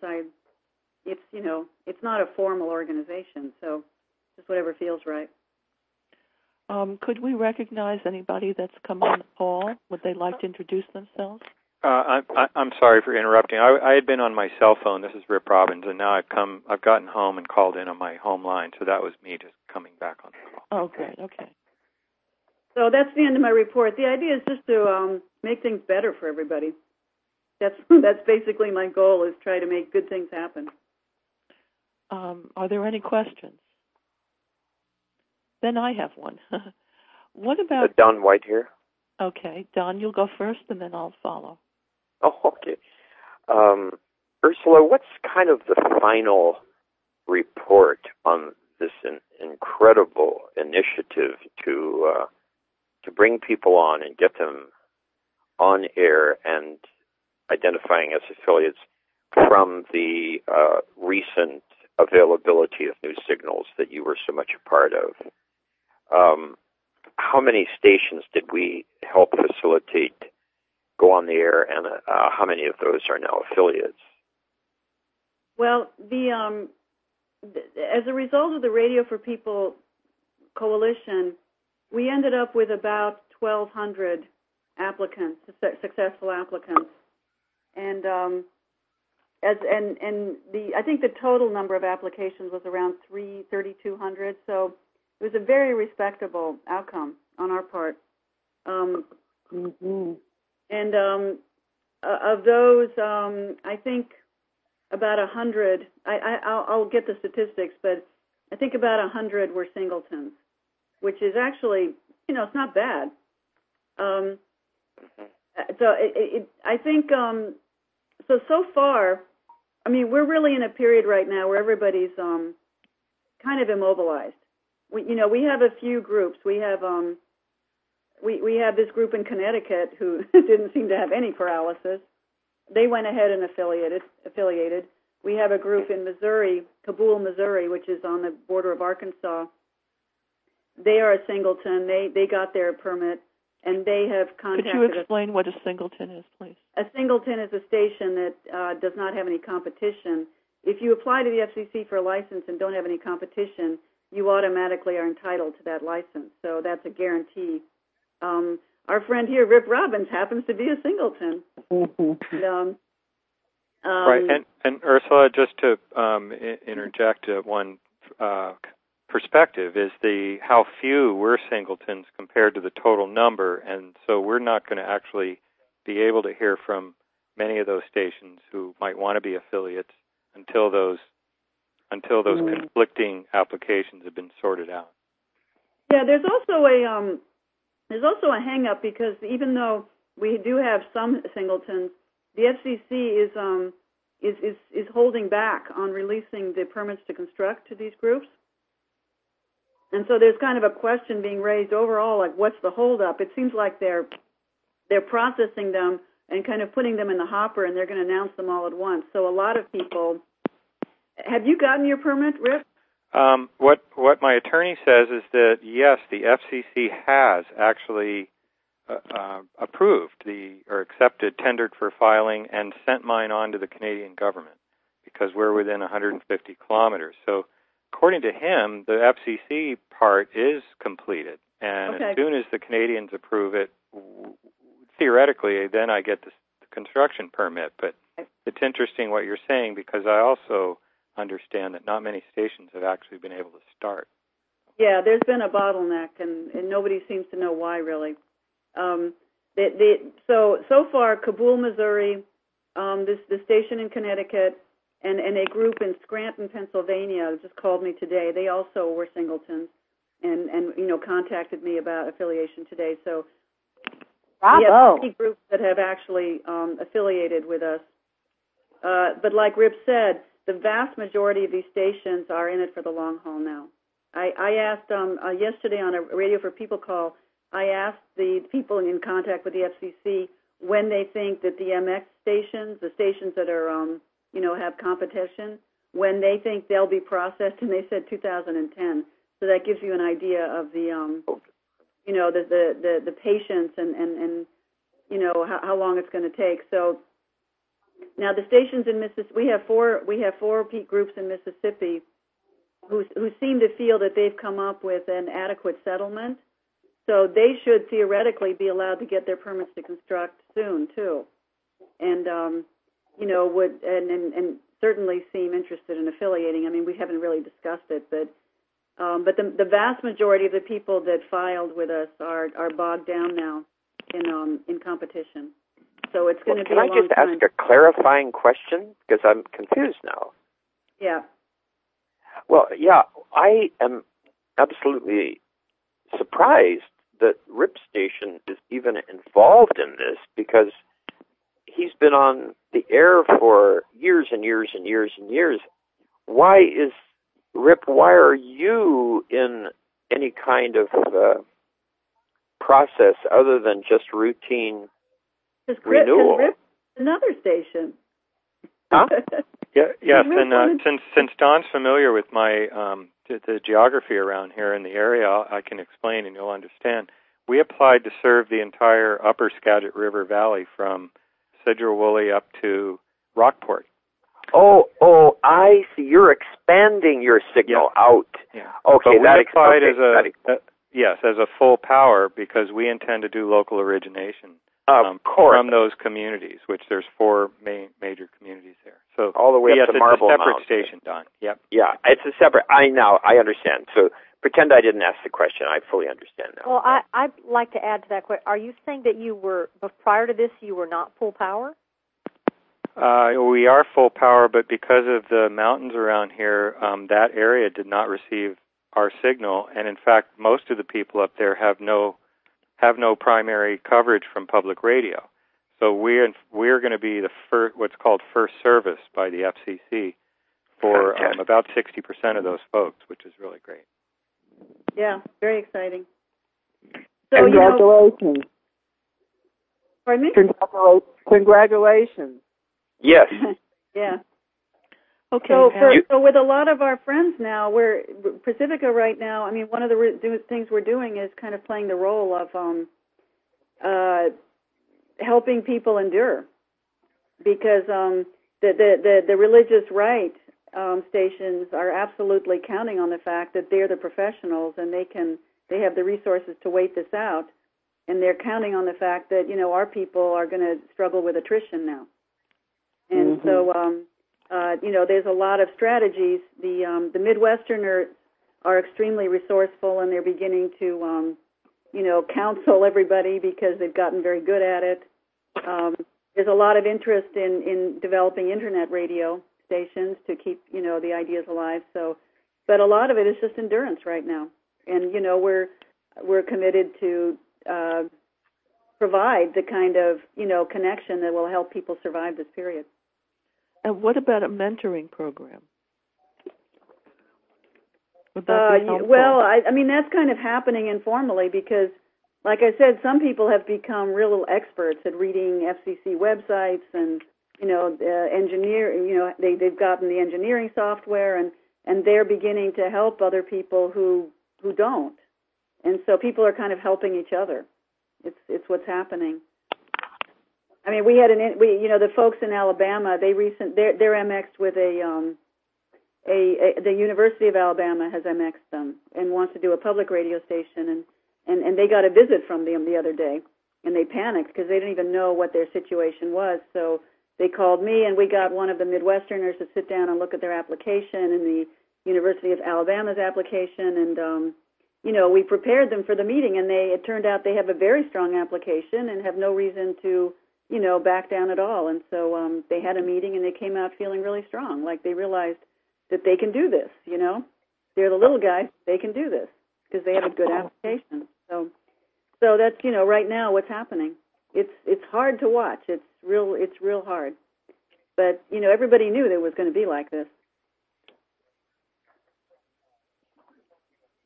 it's not a formal organization, so just whatever feels right. Could we recognize anybody that's come on the call? Would they like to introduce themselves? I'm sorry for interrupting. I had been on my cell phone. This is Rip Robbins, and now I've gotten home and called in on my home line, so that was me just coming back on the call. Oh, great. Okay. So that's the end of my report. The idea is just to make things better for everybody. That's basically my goal, is try to make good things happen. Are there any questions? Then I have one. What about... Don White here. Okay. Don, you'll go first, and then I'll follow. Oh, okay. Ursula, what's kind of the final report on this incredible initiative to bring people on and get them on air and identifying as affiliates from the recent availability of new signals that you were so much a part of? How many stations did we help facilitate go on the air, and how many of those are now affiliates? Well, as a result of the Radio for People Coalition, we ended up with about 1,200 applicants, successful applicants, and I think the total number of applications was around 3,200. So it was a very respectable outcome on our part. And of those, I think about 100. I'll get the statistics, but I think about 100 were singletons, which is actually, it's not bad. So I think so far. I mean, we're really in a period right now where everybody's kind of immobilized. We have a few groups. We have we have this group in Connecticut who didn't seem to have any paralysis. They went ahead and affiliated. We have a group in Missouri, Kabul, Missouri, which is on the border of Arkansas. They are a singleton. They got their permit, and they have contacted us. Could you explain what a singleton is, please? A singleton is a station that does not have any competition. If you apply to the FCC for a license and don't have any competition, you automatically are entitled to that license. So that's a guarantee. Our friend here, Rip Robbins, happens to be a singleton. Right, and Ursula, just to interject one perspective, is how few we're singletons compared to the total number, and so we're not going to actually be able to hear from many of those stations who might want to be affiliates until those conflicting applications have been sorted out. Yeah, there's also a hang-up, because even though we do have some singletons, the FCC is holding back on releasing the permits to construct to these groups. And so there's kind of a question being raised overall, like, what's the holdup? It seems like they're processing them and kind of putting them in the hopper, and they're going to announce them all at once. So a lot of people... Have you gotten your permit, Rip? What my attorney says is that, yes, the FCC has actually approved or accepted, tendered for filing, and sent mine on to the Canadian government, because we're within 150 kilometers. So according to him, the FCC part is completed, and as soon as the Canadians approve it, theoretically, then I get the construction permit. But it's interesting what you're saying, because I also understand that not many stations have actually been able to start. Yeah, there's been a bottleneck, and nobody seems to know why, really. So far, Kabul, Missouri, the station in Connecticut, and a group in Scranton, Pennsylvania, just called me today. They also were singletons, and contacted me about affiliation today. So we have 3 groups that have actually affiliated with us. But like Rip said, the vast majority of these stations are in it for the long haul now. I asked yesterday on a Radio for People call, I asked the people in contact with the FCC when they think that the MX stations, the stations that are, have competition, when they think they'll be processed, and they said 2010. So that gives you an idea of the, the patience and how long it's going to take. So now the stations in Mississippi, we have four peak groups in Mississippi who seem to feel that they've come up with an adequate settlement. So they should theoretically be allowed to get their permits to construct soon too, and would and certainly seem interested in affiliating. I mean, we haven't really discussed it, but the vast majority of the people that filed with us are bogged down now in competition. So it's going to be a long time. Can I just ask a clarifying question, because I'm confused now? Yeah. Well, yeah, I am absolutely surprised that Rip Station is even involved in this, because he's been on the air for years and years and years and years. Why are you in any kind of process other than just routine renewal? Rip is another station. Huh? Yes, and since Don's familiar with my the geography around here in the area, I can explain and you'll understand. We applied to serve the entire upper Skagit River Valley from Sedro-Woolley up to Rockport. Oh, I see. You're expanding your signal out. Yeah. Okay, but we applied as a full power because we intend to do local origination from those communities, which there's four major communities there. So all the way up to Marble Mountain. It's a separate station, Don. Yep. Yeah, it's a separate. I understand. So pretend I didn't ask the question. I fully understand now. Well, I'd like to add to that question. Are you saying that you were, prior to this, you were not full power? We are full power, but because of the mountains around here, that area did not receive our signal, and in fact, most of the people up there have no primary coverage from public radio. So we're going to be what's called first service by the FCC for about 60% of those folks, which is really great. Yeah, very exciting. So, congratulations. Pardon me? Congratulations. Yes. Yeah. Okay. So with a lot of our friends now, we're Pacifica right now. I mean, one of the things we're doing is kind of playing the role of helping people endure, because the religious right stations are absolutely counting on the fact that they're the professionals and they have the resources to wait this out, and they're counting on the fact that our people are going to struggle with attrition now, and so there's a lot of strategies. The Midwesterners are extremely resourceful, and they're beginning to counsel everybody because they've gotten very good at it. There's a lot of interest in developing internet radio stations to keep the ideas alive. So, but a lot of it is just endurance right now, and we're committed to provide the kind of connection that will help people survive this period. And what about a mentoring program? Would that be helpful? Well, I mean that's kind of happening informally because, like I said, some people have become real experts at reading FCC websites and engineer. They've gotten the engineering software and they're beginning to help other people who don't, and so people are kind of helping each other. It's what's happening. I mean, we had the folks in Alabama. They're MX'd with the University of Alabama has MX'd them and wants to do a public radio station, and they got a visit from them the other day, and they panicked because they didn't even know what their situation was. So they called me, and we got one of the Midwesterners to sit down and look at their application and the University of Alabama's application, and we prepared them for the meeting, and it turned out they have a very strong application and have no reason to back down at all. And so they had a meeting, and they came out feeling really strong, like they realized that they can do this, They're the little guys, they can do this because they have a good application. So that's, right now what's happening. It's hard to watch. It's real hard. But, everybody knew that it was going to be like this.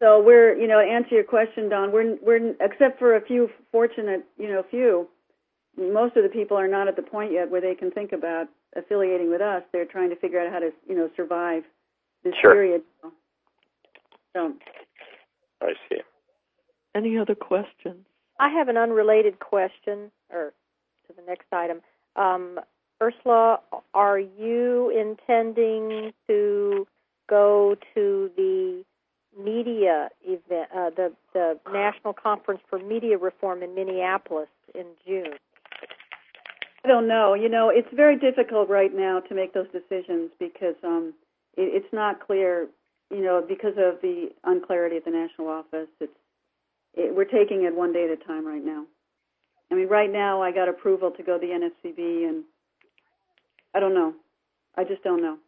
So we're, to answer your question, Don, we're except for a few fortunate, few, most of the people are not at the point yet where they can think about affiliating with us. They're trying to figure out how to, survive this period. So. I see. Any other questions? I have an unrelated question, or to the next item. Ursula, are you intending to go to the media event, the National Conference for Media Reform in Minneapolis in June? I don't know. It's very difficult right now to make those decisions because it's not clear, because of the unclarity of the national office. We're taking it one day at a time right now. I mean, right now I got approval to go to the NFCB, and I don't know. I just don't know.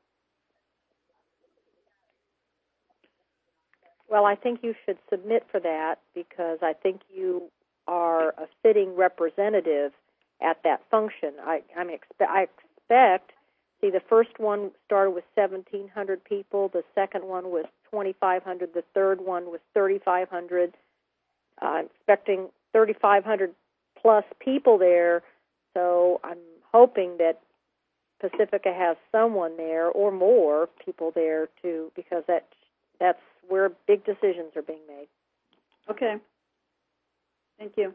Well, I think you should submit for that because I think you are a fitting representative at that function. I expect. See, the first one started with 1,700 people. The second one was 2,500. The third one was 3,500. I'm expecting 3,500 plus people there. So I'm hoping that Pacifica has someone there or more people there too, because that's where big decisions are being made. Okay. Thank you.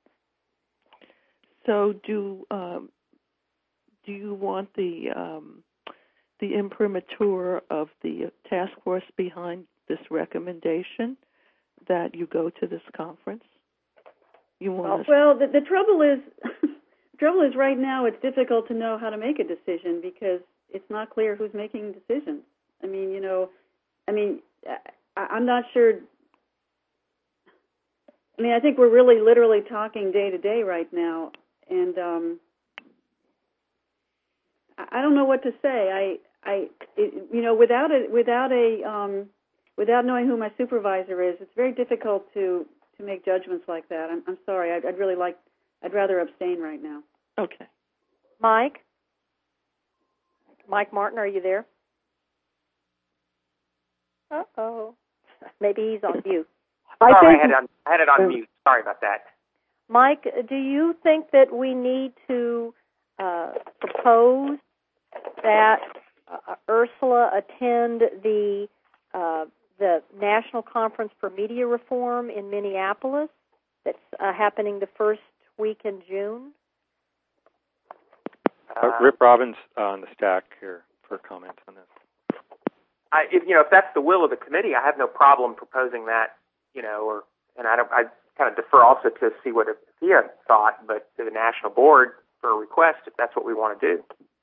So do you want the imprimatur of the task force behind this recommendation that you go to this conference? You want? Well, the trouble is right now it's difficult to know how to make a decision because it's not clear who's making decisions. I mean, I'm not sure. I mean, I think we're really literally talking day to day right now, and I don't know what to say. Without knowing who my supervisor is, it's very difficult to make judgments like that. I'm sorry. I'd rather abstain right now. Okay. Mike Martin, are you there? Uh-oh. Maybe he's on mute. I had it on mute. Sorry about that. Mike, do you think that we need to propose that Ursula attend the National Conference for Media Reform in Minneapolis that's happening the first week in June? Rip Robbins on the stack here for comment on this. If that's the will of the committee, I have no problem proposing that. I kind of defer also to see what Thea thought, but to the national board for a request if that's what we want to do.